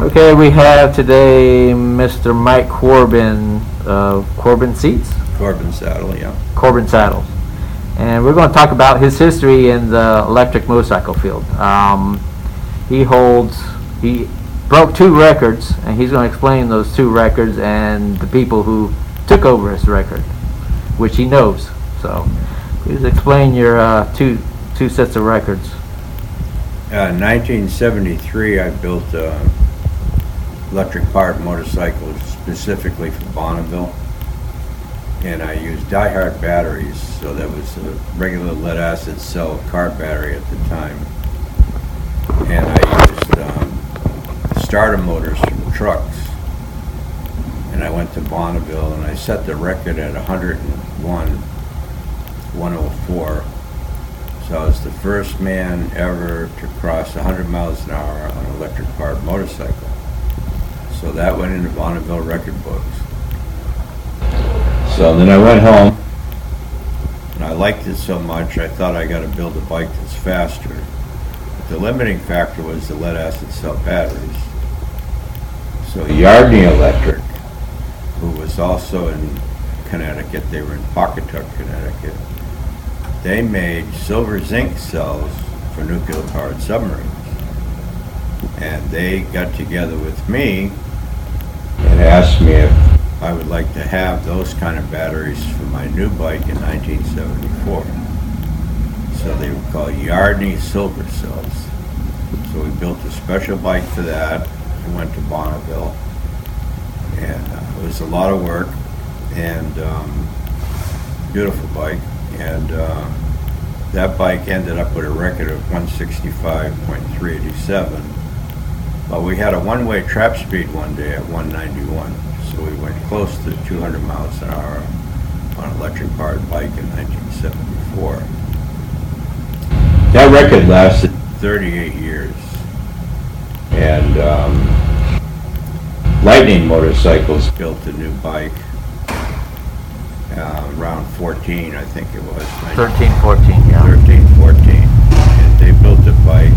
Okay, we have today Mr. Mike Corbin, Corbin Seats? Corbin Saddle, yeah. Corbin Saddles. And we're going to talk about his history in the electric motorcycle field. He broke 2 records, and he's going to explain those 2 records and the people who took over his record, which he knows. So, please explain your two sets of records. In 1973, I built electric-powered motorcycles specifically for Bonneville, and I used Die-Hard batteries, so that was a regular lead-acid cell car battery at the time. And I used starter motors from trucks. And I went to Bonneville and I set the record at 101.04. So I was the first man ever to cross 100 miles an hour on an electric-powered motorcycle. So that went into Bonneville record books. So then I went home and I liked it so much I thought I got to build a bike that's faster. But the limiting factor was the lead-acid cell batteries. So Yardney Electric, who was also in Connecticut, they were in Pawcatuck, Connecticut, they made silver zinc cells for nuclear-powered submarines. And they got together with me and asked me if I would like to have those kind of batteries for my new bike in 1974. So they were called Yardney Silver Cells. So we built a special bike for that. I went to Bonneville, and it was a lot of work, and beautiful bike, and that bike ended up with a record of 165.387, but we had a one-way trap speed one day at 191, so we went close to 200 miles an hour on an electric-powered bike in 1974. That record lasted 38 years. And Lightning Motorcycles built a new bike around 14, I think it was. 13, 14, yeah. 13, 14. And they built a bike,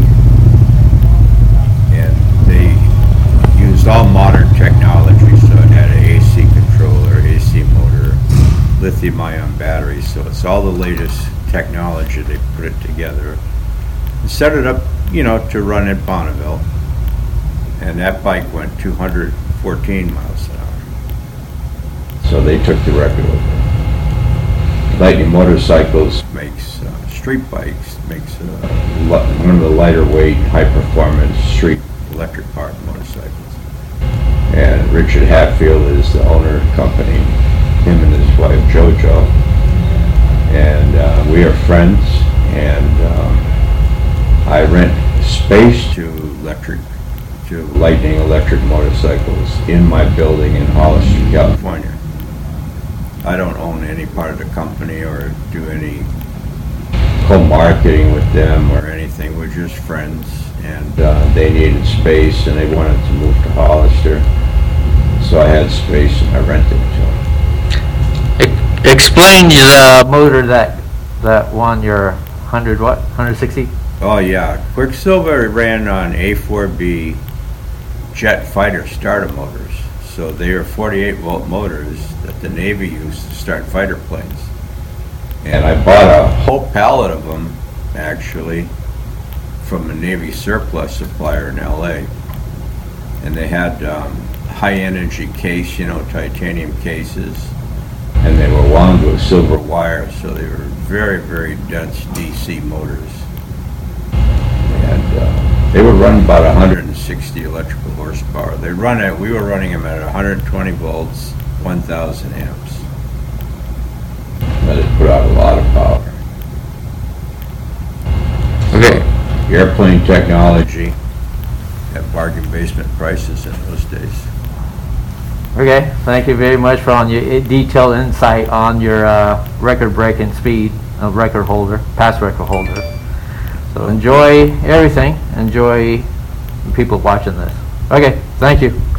and they used all modern technology, so it had an AC controller, AC motor, lithium-ion batteries, so it's all the latest technology. They put it together and set it up, to run at Bonneville. And that bike went 214 miles an hour. So they took the record over. Lightning Motorcycles makes street bikes, makes one of the lighter weight, high performance street electric powered motorcycles. And Richard Hatfield is the owner of the company, him and his wife JoJo. And we are friends, and I rent space to Lightning electric motorcycles in my building in Hollister, California. I don't own any part of the company or do any co-marketing with them or anything. We're just friends, and they needed space and they wanted to move to Hollister, so I had space and I rented it to them. Explain the motor that won your 160? Oh yeah, Quicksilver ran on A4B jet fighter starter motors. So they are 48-volt motors that the Navy used to start fighter planes. And I bought a whole pallet of them, actually, from a Navy surplus supplier in LA. And they had high energy case, titanium cases. And they were wound with silver wire, so they were very, very dense DC motors. And they were running about 160 electrical horsepower. We were running them at 120 volts, 1,000 amps. But it put out a lot of power. Okay. Airplane technology at bargain basement prices in those days. Okay, thank you very much for all your detailed insight on your record-breaking speed of record holder, past record holder. So enjoy everything. Enjoy people watching this. Okay, thank you.